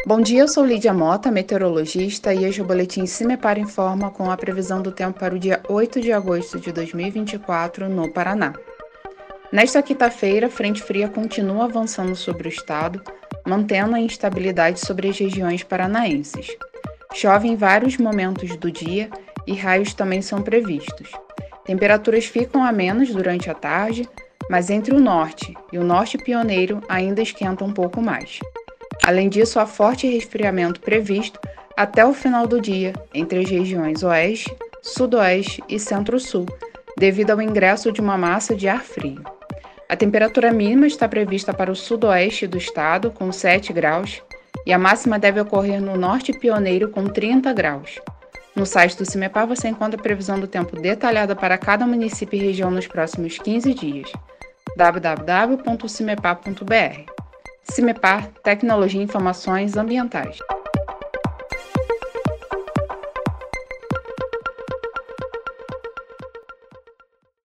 Bom dia, eu sou Lídia Mota, meteorologista, e este é o boletim CIMEPAR Informa com a previsão do tempo para o dia 8 de agosto de 2024 no Paraná. Nesta quinta-feira, a frente fria continua avançando sobre o estado, mantendo a instabilidade sobre as regiões paranaenses. Chove em vários momentos do dia e raios também são previstos. Temperaturas ficam amenas durante a tarde, mas entre o norte e o norte pioneiro ainda esquenta um pouco mais. Além disso, há forte resfriamento previsto até o final do dia entre as regiões oeste, sudoeste e centro-sul, devido ao ingresso de uma massa de ar frio. A temperatura mínima está prevista para o sudoeste do estado, com 7 graus, e a máxima deve ocorrer no norte pioneiro, com 30 graus. No site do CIMEPAR você encontra a previsão do tempo detalhada para cada município e região nos próximos 15 dias. www.cimepar.br. CIMEPAR, Tecnologia e Informações Ambientais.